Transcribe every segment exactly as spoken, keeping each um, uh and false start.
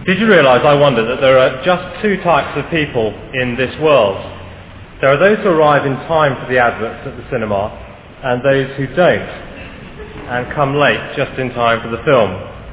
Did you realise, I wonder, that there are just two types of people in this world? There are those who arrive in time for the adverts at the cinema, and those who don't, and come late just in time for the film.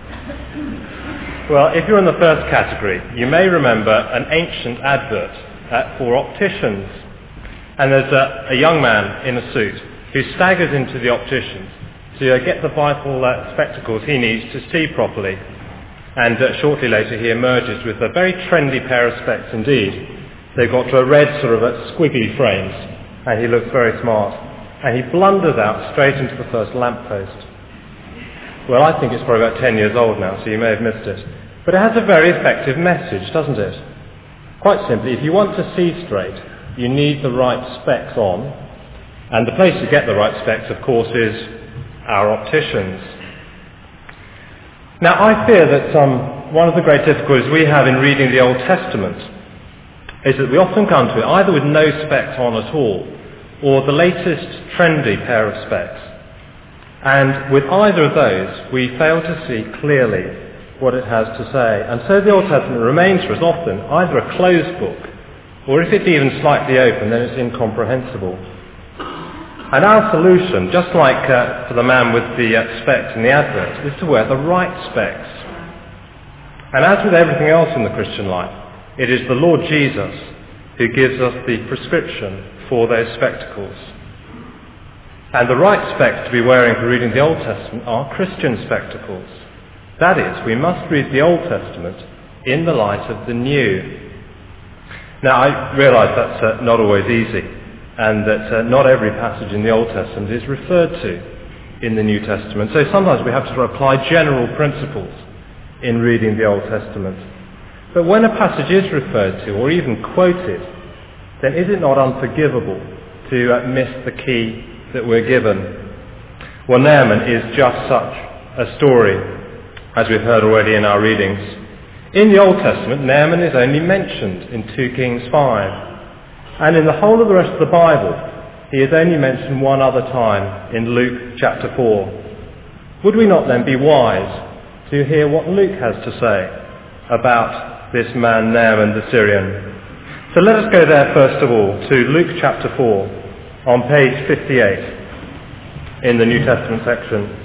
Well, if you're in the first category, you may remember an ancient advert uh, for opticians. And there's a, a young man in a suit who staggers into the opticians to uh, get the vital uh, spectacles he needs to see properly. And uh, shortly later he emerges with a very trendy pair of specs indeed. They've got a red sort of uh, squiggly frames, and he looks very smart. And he blunders out straight into the first lamppost. Well, I think it's probably about ten years old now, so you may have missed it. But it has a very effective message, doesn't it? Quite simply, if you want to see straight, you need the right specs on. And the place to get the right specs, of course, is our opticians. Now, I fear that um, one of the great difficulties we have in reading the Old Testament is that we often come to it either with no specs on at all, or the latest trendy pair of specs. And with either of those, we fail to see clearly what it has to say. And so the Old Testament remains for us often either a closed book, or if it's even slightly open, then it's incomprehensible. And our solution, just like uh, for the man with the uh, specs in the advert, is to wear the right specs. And as with everything else in the Christian life, it is the Lord Jesus who gives us the prescription for those spectacles. And the right specs to be wearing for reading the Old Testament are Christian spectacles. That is, we must read the Old Testament in the light of the New. Now, I realise that's uh, not always easy, and that uh, not every passage in the Old Testament is referred to in the New Testament. So sometimes we have to apply general principles in reading the Old Testament. But when a passage is referred to, or even quoted, then is it not unforgivable to uh, miss the key that we're given? Well, Naaman is just such a story, as we've heard already in our readings. In the Old Testament, Naaman is only mentioned in two Kings five. And in the whole of the rest of the Bible, he is only mentioned one other time in Luke chapter four. Would we not then be wise to hear what Luke has to say about this man Naaman the Syrian? So let us go there first of all to Luke chapter four on page fifty-eight in the New Testament section.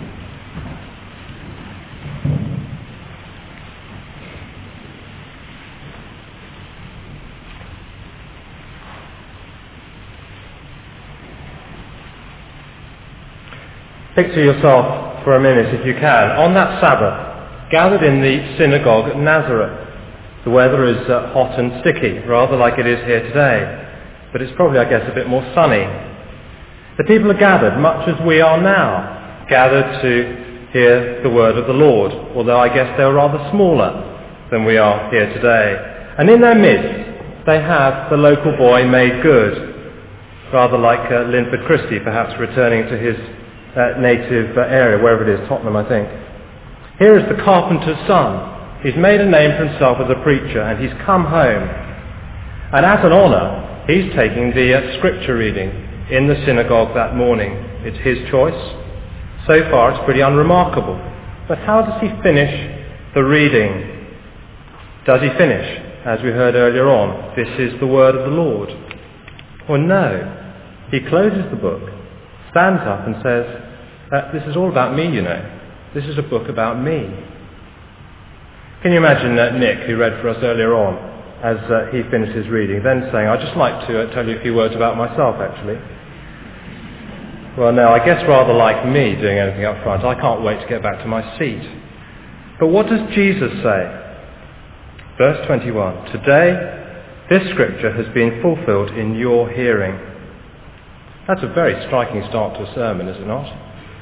Picture yourself for a minute, if you can, on that Sabbath, gathered in the synagogue at Nazareth. The weather is uh, hot and sticky, rather like it is here today, but it's probably, I guess, a bit more sunny. The people are gathered, much as we are now, gathered to hear the word of the Lord, although I guess they're rather smaller than we are here today. And in their midst, they have the local boy made good, rather like uh, Linford Christie, perhaps returning to his Uh, native uh, area, wherever it is, Tottenham, I think. Here is the carpenter's son. He's made a name for himself as a preacher, and he's come home. And as an honour, he's taking the uh, scripture reading in the synagogue that morning. It's his choice. So far, it's pretty unremarkable. But how does he finish the reading? Does he finish, as we heard earlier on, "This is the word of the Lord"? Well, no. He closes the book, stands up and says, Uh, this is all about me, you know. This is a book about me. Can you imagine uh, Nick, who read for us earlier on, as uh, he finished his reading, then saying, "I'd just like to uh, tell you a few words about myself, actually." Well, no, I guess rather like me doing anything up front, I can't wait to get back to my seat. But what does Jesus say? Verse twenty-one, "Today, this scripture has been fulfilled in your hearing." That's a very striking start to a sermon, is it not?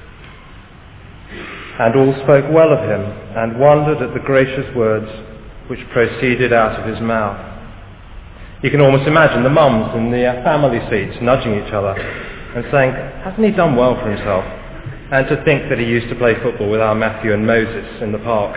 And all spoke well of him, and wondered at the gracious words which proceeded out of his mouth. You can almost imagine the mums in the uh, family seats nudging each other and saying, "Hasn't he done well for himself?" And to think that he used to play football with our Matthew and Moses in the park.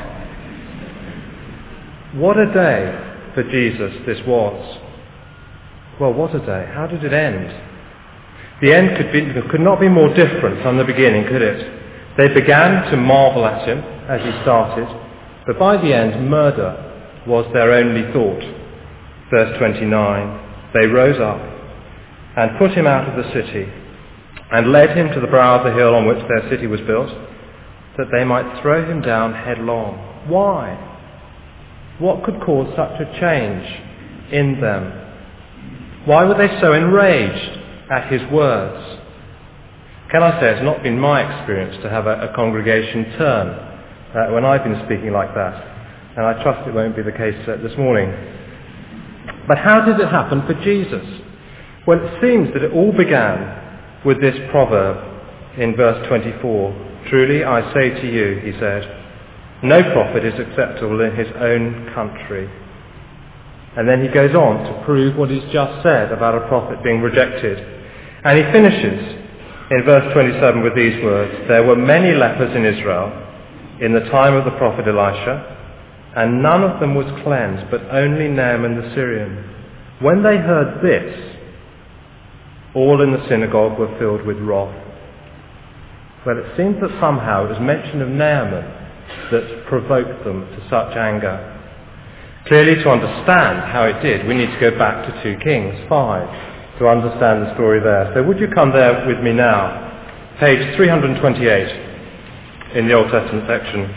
What a day for Jesus this was. Well, what a day. How did it end? The end could, be, could not be more different from the beginning, could it? They began to marvel at him as he started, But by the end, murder was their only thought. Verse twenty-nine, they rose up and put him out of the city and led him to the brow of the hill on which their city was built, that they might throw him down headlong. Why? What could cause such a change in them? Why were they so enraged at his words? Can I say it's not been my experience to have a, a congregation turn uh, when I've been speaking like that, and I trust it won't be the case uh, this morning. But how did it happen for Jesus? Well, it seems that it all began with this proverb in verse twenty-four. Truly I say to you, he said, no prophet is acceptable in his own country. And then he goes on to prove what he's just said about a prophet being rejected. And he finishes in verse twenty-seven with these words, there were many lepers in Israel in the time of the prophet Elisha, and none of them was cleansed, but only Naaman the Syrian. When they heard this, all in the synagogue were filled with wrath. Well, it seems that somehow it was mention of Naaman that provoked them to such anger. Clearly, to understand how it did, we need to go back to two Kings five to understand the story there. So would you come there with me now? Page three hundred twenty-eight in the Old Testament section.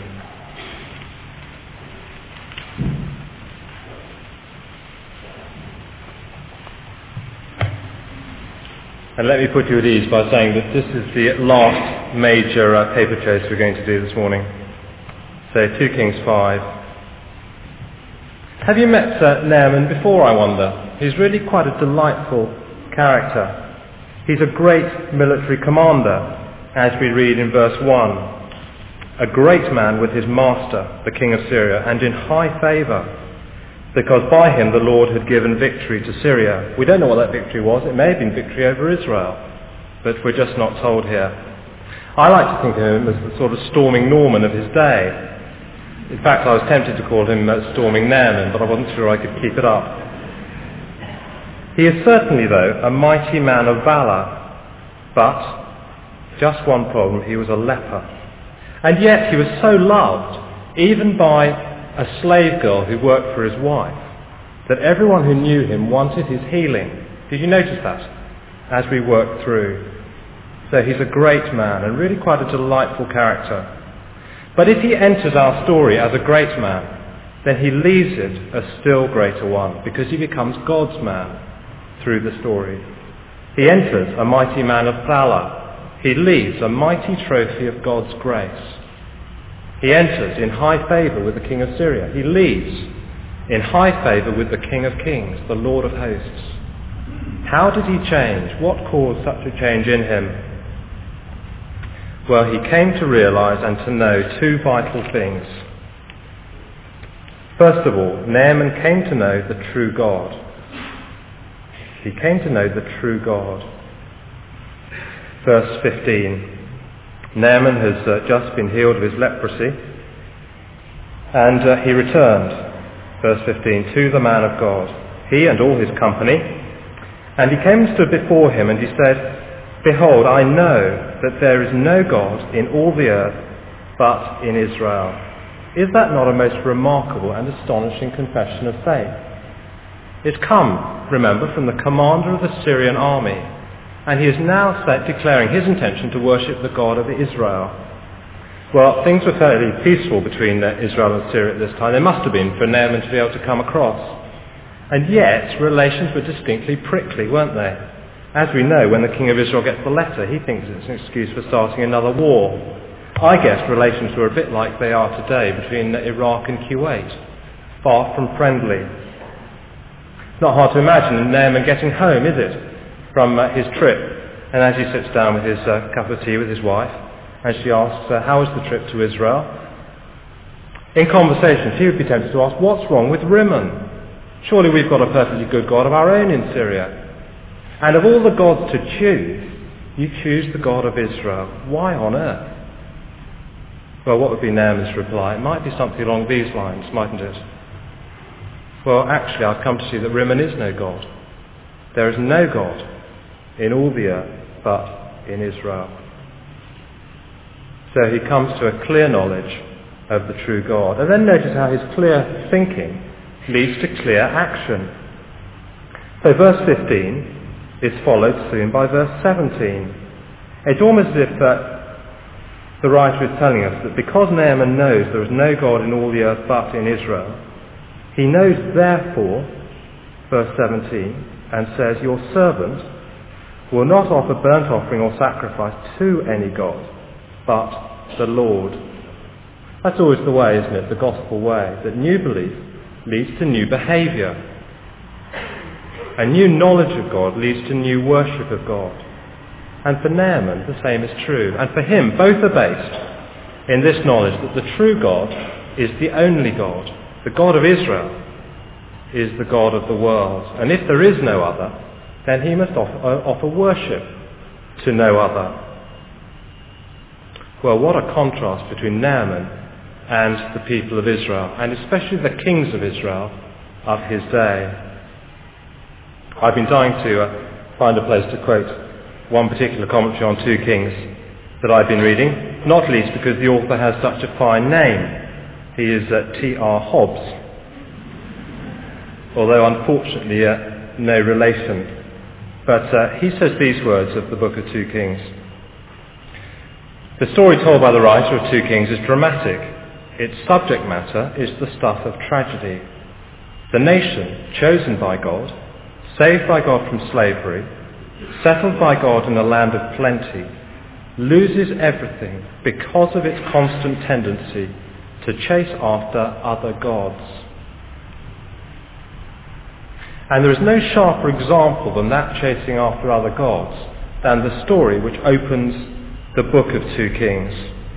And let me put you at ease by saying that this is the last major uh, paper chase we're going to do this morning. So two Kings five. Have you met uh, Naaman before, I wonder? He's really quite a delightful character. He's a great military commander, as we read in verse one. A great man with his master, the king of Syria, and in high favour, because by him the Lord had given victory to Syria. We don't know what that victory was. It may have been victory over Israel, but we're just not told here. I like to think of him as the sort of storming Norman of his day. In fact, I was tempted to call him uh, Storming Naaman, but I wasn't sure I could keep it up. He is certainly, though, a mighty man of valour, but just one problem, he was a leper. And yet he was so loved, even by a slave girl who worked for his wife, that everyone who knew him wanted his healing. Did you notice that as we worked through? So he's a great man and really quite a delightful character. But if he enters our story as a great man, then he leaves it a still greater one, because he becomes God's man through the story. He enters a mighty man of valour. He leaves a mighty trophy of God's grace. He enters in high favour with the king of Syria. He leaves in high favour with the King of Kings, the Lord of hosts. How did he change? What caused such a change in him? Well, he came to realise and to know two vital things. First of all, Naaman came to know the true God. He came to know the true God. Verse fifteen. Naaman has uh, just been healed of his leprosy, and uh, he returned, verse fifteen, to the man of God, he and all his company, and he came and stood before him, and he said, Behold, I know that there is no God in all the earth but in Israel. Is that not a most remarkable and astonishing confession of faith? It's come, remember, from the commander of the Syrian army, and he is now declaring his intention to worship the God of Israel. Well, things were fairly peaceful between uh, Israel and Syria at this time. They must have been for Naaman to be able to come across. And yet, relations were distinctly prickly, weren't they? As we know, when the king of Israel gets the letter, he thinks it's an excuse for starting another war. I guess relations were a bit like they are today between Iraq and Kuwait, far from friendly. It's not hard to imagine Naaman getting home, is it, from uh, his trip, and as he sits down with his uh, cup of tea with his wife, and she asks, uh, how was the trip to Israel? In conversations, he would be tempted to ask, what's wrong with Rimmon? Surely we've got a perfectly good God of our own in Syria. And of all the gods to choose, you choose the God of Israel. Why on earth? Well, what would be Naaman's reply? It might be something along these lines, mightn't it? Well, actually, I've come to see that Rimmon is no God. There is no God in all the earth but in Israel. So he comes to a clear knowledge of the true God. And then notice how his clear thinking leads to clear action. So verse fifteen is followed soon by verse seventeen. It's almost as if uh, the writer is telling us that because Naaman knows there is no God in all the earth but in Israel, he knows therefore, verse seventeen, and says, your servant will not offer burnt offering or sacrifice to any god, but the Lord. That's always the way, isn't it? The gospel way, that new belief leads to new behaviour. A new knowledge of God leads to new worship of God. And for Naaman, the same is true. And for him, both are based in this knowledge that the true God is the only God. The God of Israel is the God of the world. And if there is no other, then he must offer, offer worship to no other. Well, what a contrast between Naaman and the people of Israel, and especially the kings of Israel of his day. I've been dying to uh, find a place to quote one particular commentary on two kings that I've been reading, not least because the author has such a fine name. He is uh, T R Hobbes, although unfortunately uh, no relation. But uh, he says these words of the book of two Kings. The story told by the writer of two Kings is dramatic. Its subject matter is the stuff of tragedy. The nation, chosen by God, saved by God from slavery, settled by God in a land of plenty, loses everything because of its constant tendency to chase after other gods. And there is no sharper example than that chasing after other gods than the story which opens the book of two Kings.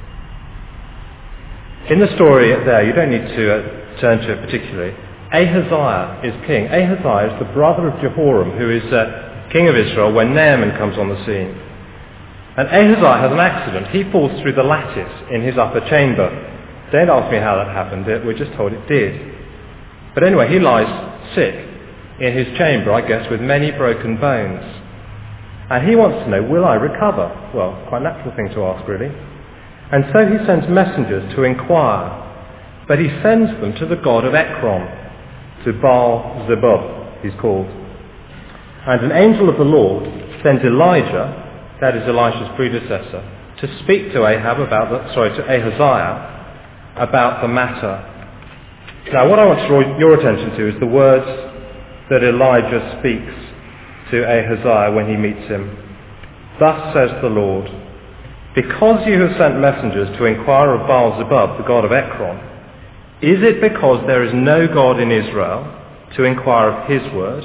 In the story there, you don't need to uh, turn to it particularly, Ahaziah is king. Ahaziah is the brother of Jehoram, who is uh, king of Israel when Naaman comes on the scene. And Ahaziah has an accident. He falls through the lattice in his upper chamber. Don't ask me how that happened. We're just told it did. But anyway, he lies sick in his chamber, I guess, with many broken bones. And he wants to know, will I recover? Well, quite a natural thing to ask, really. And so he sends messengers to inquire. But he sends them to the god of Ekron, to Baal Zebub, he's called. And an angel of the Lord sends Elijah, that is Elisha's predecessor, to speak to Ahab about the, sorry, to Ahaziah about the matter. Now, what I want to draw your attention to is the words that Elijah speaks to Ahaziah when he meets him. Thus says the Lord, because you have sent messengers to inquire of Baal Zebub, the god of Ekron, is it because there is no God in Israel to inquire of his word?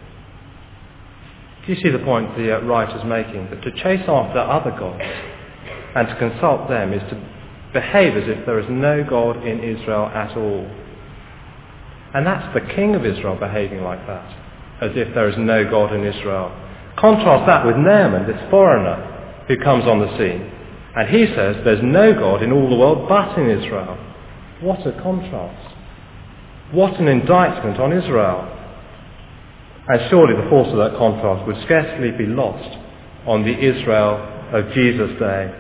Do you see the point the uh, writer's making? That to chase after other gods and to consult them is to behave as if there is no God in Israel at all. And that's the king of Israel behaving like that, as if there is no God in Israel. Contrast that with Naaman, this foreigner who comes on the scene. And he says there's no God in all the world but in Israel. What a contrast. What an indictment on Israel. And surely the force of that contrast would scarcely be lost on the Israel of Jesus' day.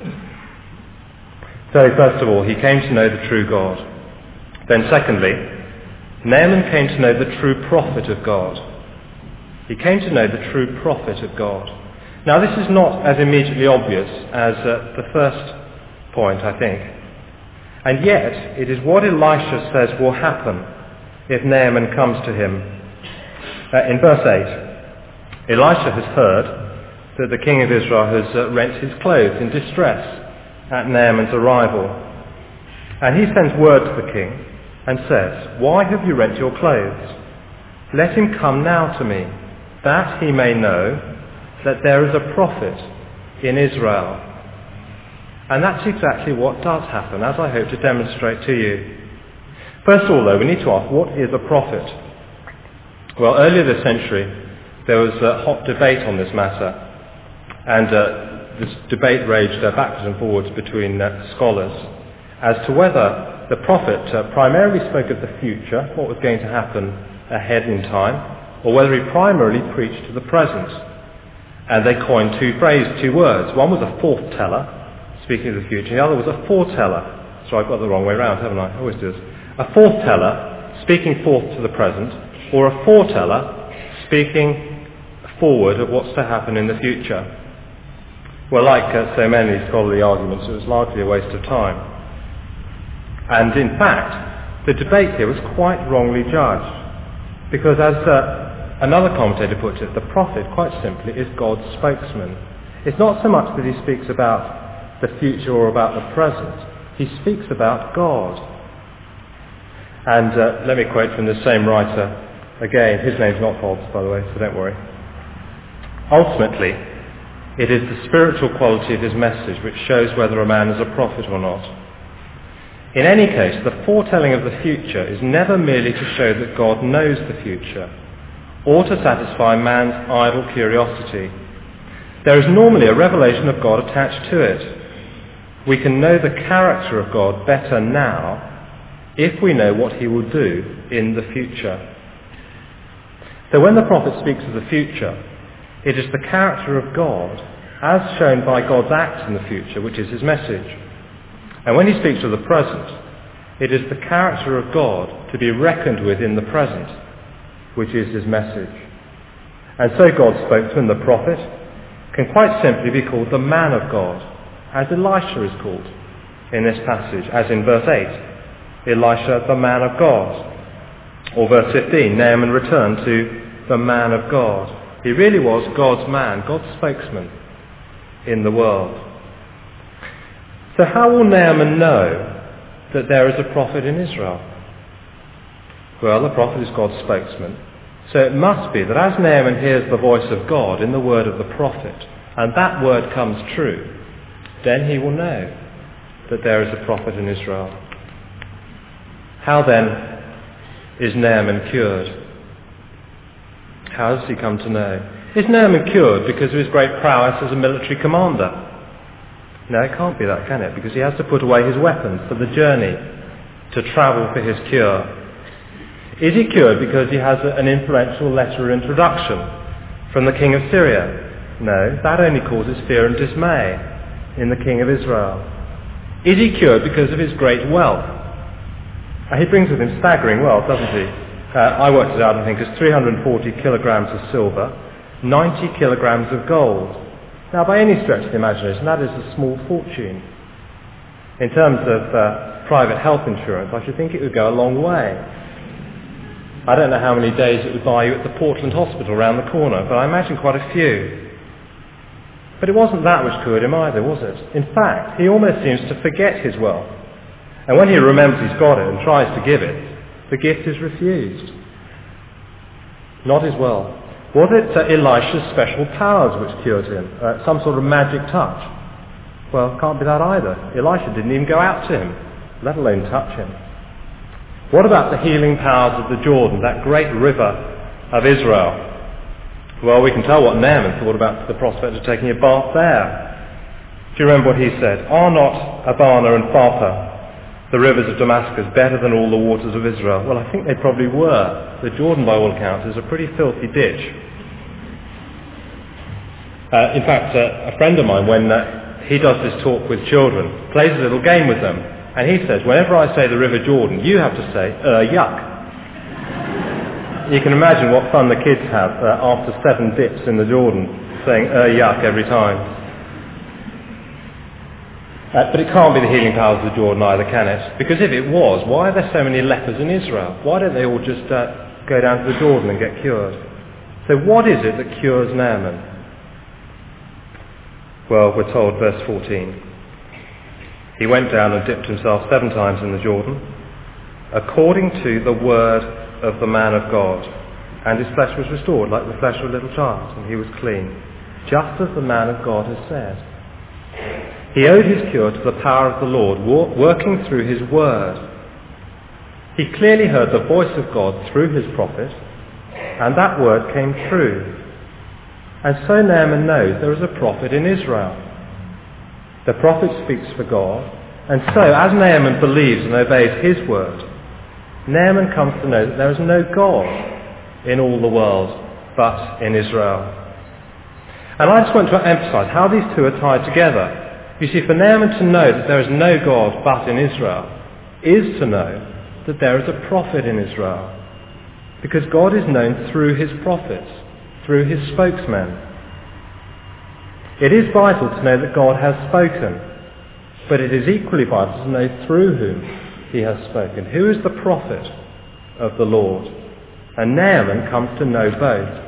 So first of all, he came to know the true God. Then secondly, Naaman came to know the true prophet of God. He came to know the true prophet of God. Now this is not as immediately obvious as uh, the first point, I think. And yet, it is what Elisha says will happen if Naaman comes to him. Uh, in verse eight, Elisha has heard that the king of Israel has uh, rent his clothes in distress at Naaman's arrival. And he sends word to the king and says, why have you rent your clothes? Let him come now to me, that he may know that there is a prophet in Israel. And that's exactly what does happen, as I hope to demonstrate to you. First of all, though, we need to ask, what is a prophet? Well, earlier this century, there was a hot debate on this matter. And uh, this debate raged uh, backwards and forwards between uh, scholars as to whether the prophet uh, primarily spoke of the future, what was going to happen ahead in time, or whether he primarily preached to the present. And they coined two phrases, two words. One was a forth teller, speaking of the future. The other was a foreteller, So I've got the wrong way round, haven't I? I always do this. A foreteller speaking forth to the present, or a foreteller speaking forward of what's to happen in the future. Well, like uh, so many scholarly arguments, it was largely a waste of time. And in fact, the debate here was quite wrongly judged, because as uh, another commentator puts it, the prophet, quite simply, is God's spokesman. It's not so much that he speaks about the future or about the present. He speaks about God. And uh, let me quote from the same writer again. His name's not Hobbes, by the way, so don't worry. Ultimately, it is the spiritual quality of his message which shows whether a man is a prophet or not. In any case, the foretelling of the future is never merely to show that God knows the future, or to satisfy man's idle curiosity. There is normally a revelation of God attached to it. We can know the character of God better now if we know what he will do in the future. So when the prophet speaks of the future, it is the character of God as shown by God's act in the future, which is his message. And when he speaks of the present, it is the character of God to be reckoned with in the present, which is his message. And so God's spokesman, the prophet, can quite simply be called the man of God, as Elisha is called in this passage, as in verse eight, Elisha the man of God. Or verse fifteen, Naaman returned to the man of God. He really was God's man, God's spokesman in the world. So how will Naaman know that there is a prophet in Israel? Well, the prophet is God's spokesman. So it must be that as Naaman hears the voice of God in the word of the prophet, and that word comes true, then he will know that there is a prophet in Israel. How then is Naaman cured? How does he come to know? Is Naaman cured because of his great prowess as a military commander? No, it can't be that, can it? Because he has to put away his weapons for the journey, to travel for his cure. Is he cured because he has an influential letter of introduction from the king of Syria? No, that only causes fear and dismay in the king of Israel. Is he cured because of his great wealth? Uh, he brings with him staggering wealth, doesn't he? Uh, I worked it out, I think, as three hundred forty kilograms of silver, ninety kilograms of gold. Now, by any stretch of the imagination, that is a small fortune. In terms of uh, private health insurance, I should think it would go a long way. I don't know how many days it would buy you at the Portland Hospital round the corner, but I imagine quite a few. But it wasn't that which cured him either, was it? In fact, he almost seems to forget his wealth. And when he remembers he's got it and tries to give it, the gift is refused. Not his wealth. Was it uh, Elisha's special powers which cured him? Uh, some sort of magic touch? Well, it can't be that either. Elisha didn't even go out to him, let alone touch him. What about the healing powers of the Jordan, that great river of Israel? Well, we can tell what Naaman thought about the prospect of taking a bath there. Do you remember what he said? Are not Abana and Pharpar, the rivers of Damascus, better than all the waters of Israel? Well, I think they probably were. The Jordan, by all accounts, is a pretty filthy ditch. Uh, in fact, uh, a friend of mine, when uh, he does this talk with children, plays a little game with them, and he says, whenever I say the River Jordan, you have to say, uh, yuck. You can imagine what fun the kids have uh, after seven dips in the Jordan, saying, uh, yuck every time. Uh, but it can't be the healing powers of the Jordan either, can it? Because if it was, why are there so many lepers in Israel? Why don't they all just uh, go down to the Jordan and get cured? So what is it that cures Naaman? Well, we're told, verse fourteen, he went down and dipped himself seven times in the Jordan, according to the word of the man of God, and his flesh was restored like the flesh of a little child, and he was clean, just as the man of God has said. He owed his cure to the power of the Lord, working through his word. He clearly heard the voice of God through his prophet, and that word came true. And so Naaman knows there is a prophet in Israel. The prophet speaks for God, and so as Naaman believes and obeys his word, Naaman comes to know that there is no God in all the world but in Israel. And I just want to emphasize how these two are tied together. You see, for Naaman to know that there is no God but in Israel is to know that there is a prophet in Israel, because God is known through his prophets, through his spokesmen. It is vital to know that God has spoken, but it is equally vital to know through whom he has spoken. Who is the prophet of the Lord? And Naaman comes to know both.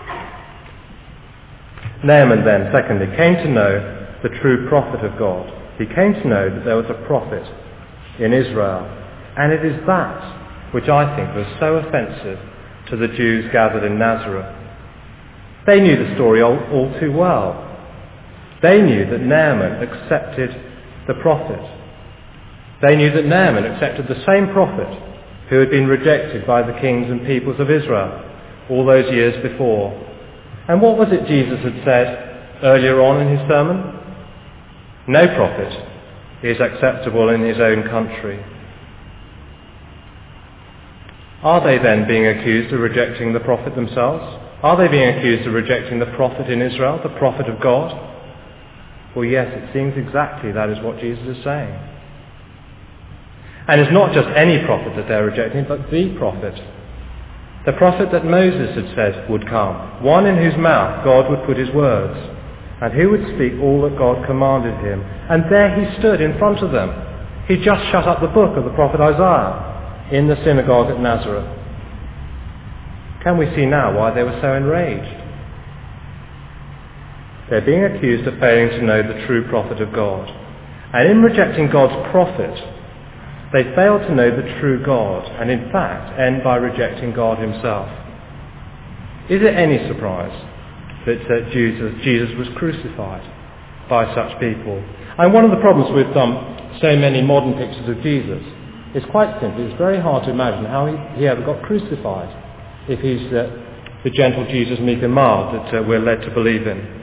Naaman then, secondly, came to know the true prophet of God. He came to know that there was a prophet in Israel. And it is that which I think was so offensive to the Jews gathered in Nazareth. They knew the story all, all too well. They knew that Naaman accepted the prophet. They knew that Naaman accepted the same prophet who had been rejected by the kings and peoples of Israel all those years before. And what was it Jesus had said earlier on in his sermon? No prophet is acceptable in his own country. Are they then being accused of rejecting the prophet themselves? Are they being accused of rejecting the prophet in Israel, the prophet of God? Well, yes, it seems exactly that is what Jesus is saying. And it's not just any prophet that they're rejecting, but the prophet. The prophet that Moses had said would come, one in whose mouth God would put his words, and who would speak all that God commanded him. And there he stood in front of them. He just shut up the book of the prophet Isaiah in the synagogue at Nazareth. Can we see now why they were so enraged? They're being accused of failing to know the true prophet of God. And in rejecting God's prophet, they fail to know the true God, and in fact end by rejecting God himself. Is it any surprise that uh, Jesus, Jesus was crucified by such people? And one of the problems with um, so many modern pictures of Jesus is quite simply, it's very hard to imagine how he, he ever got crucified if he's uh, the gentle Jesus, meek and mild that uh, we're led to believe in.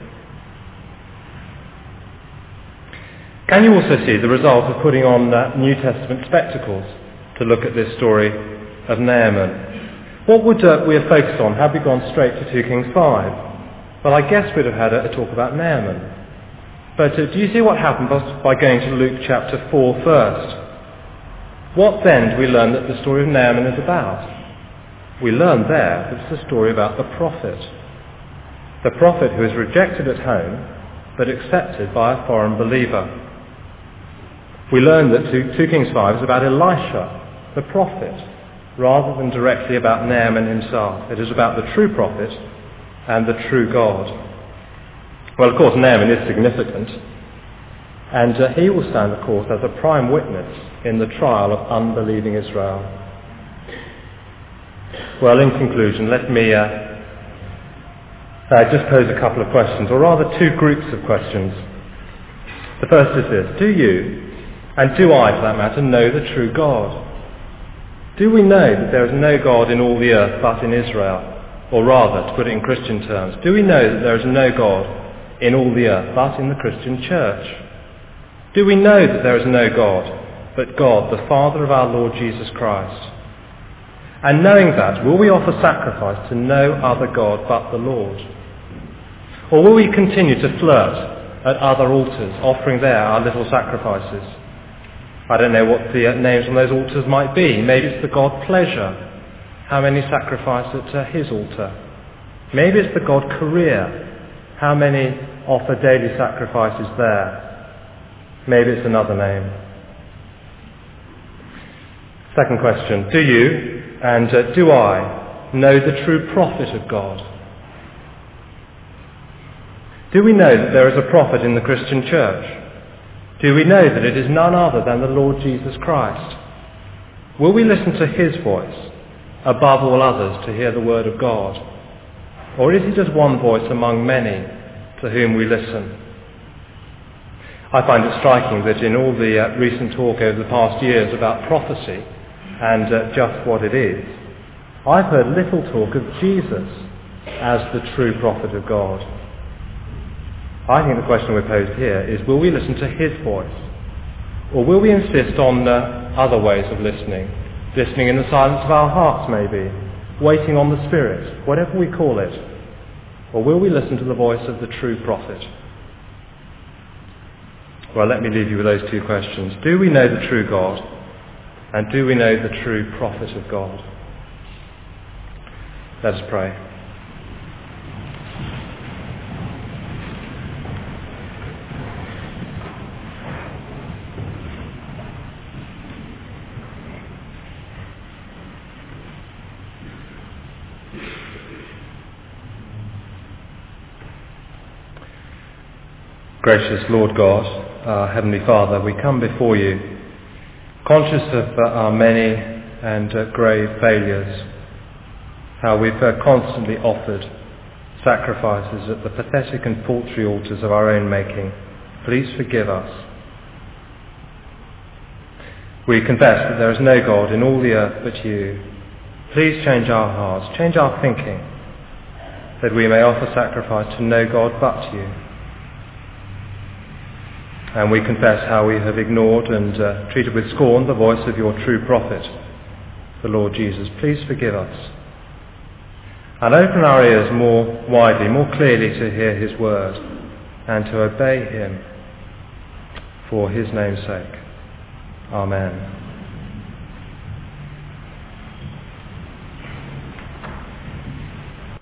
Can you also see the result of putting on uh, New Testament spectacles to look at this story of Naaman? What would uh, we have focused on had we gone straight to two Kings five? Well, I guess we'd have had a, a talk about Naaman. But uh, do you see what happened by going to Luke chapter four first? What then do we learn that the story of Naaman is about? We learn there that it's a story about the prophet. The prophet who is rejected at home, but accepted by a foreign believer. We learn that two Kings five is about Elisha, the prophet, rather than directly about Naaman himself. It is about the true prophet and the true God. Well, of course, Naaman is significant, and uh, he will stand, of course, as a prime witness in the trial of unbelieving Israel. Well, in conclusion, let me uh, uh, just pose a couple of questions, or rather two groups of questions. The first is this: do you, and do I, for that matter, know the true God? Do we know that there is no God in all the earth but in Israel? Or rather, to put it in Christian terms, do we know that there is no God in all the earth but in the Christian church? Do we know that there is no God but God, the Father of our Lord Jesus Christ? And knowing that, will we offer sacrifice to no other God but the Lord? Or will we continue to flirt at other altars, offering there our little sacrifices? I don't know what the uh, names on those altars might be. Maybe it's the God Pleasure. How many sacrifice at uh, his altar? Maybe it's the God Career. How many offer daily sacrifices there? Maybe it's another name. Second question: do you, and uh, do I, know the true prophet of God? Do we know that there is a prophet in the Christian church? Do we know that it is none other than the Lord Jesus Christ? Will we listen to his voice above all others to hear the word of God? Or is he just one voice among many to whom we listen? I find it striking that in all the uh, recent talk over the past years about prophecy and uh, just what it is, I've heard little talk of Jesus as the true prophet of God. I think the question we're posed here is, will we listen to his voice? Or will we insist on uh, other ways of listening? Listening in the silence of our hearts, maybe. Waiting on the Spirit, whatever we call it. Or will we listen to the voice of the true prophet? Well, let me leave you with those two questions. Do we know the true God? And do we know the true prophet of God? Let us pray. Gracious Lord God, our Heavenly Father, we come before you conscious of uh, our many and uh, grave failures, how we've uh, constantly offered sacrifices at the pathetic and paltry altars of our own making. Please forgive us. We confess that there is no God in all the earth but you. Please change our hearts, change our thinking, that we may offer sacrifice to no God but you. And we confess how we have ignored and uh, treated with scorn the voice of your true prophet, the Lord Jesus. Please forgive us. And open our ears more widely, more clearly to hear his word and to obey him for his name's sake. Amen.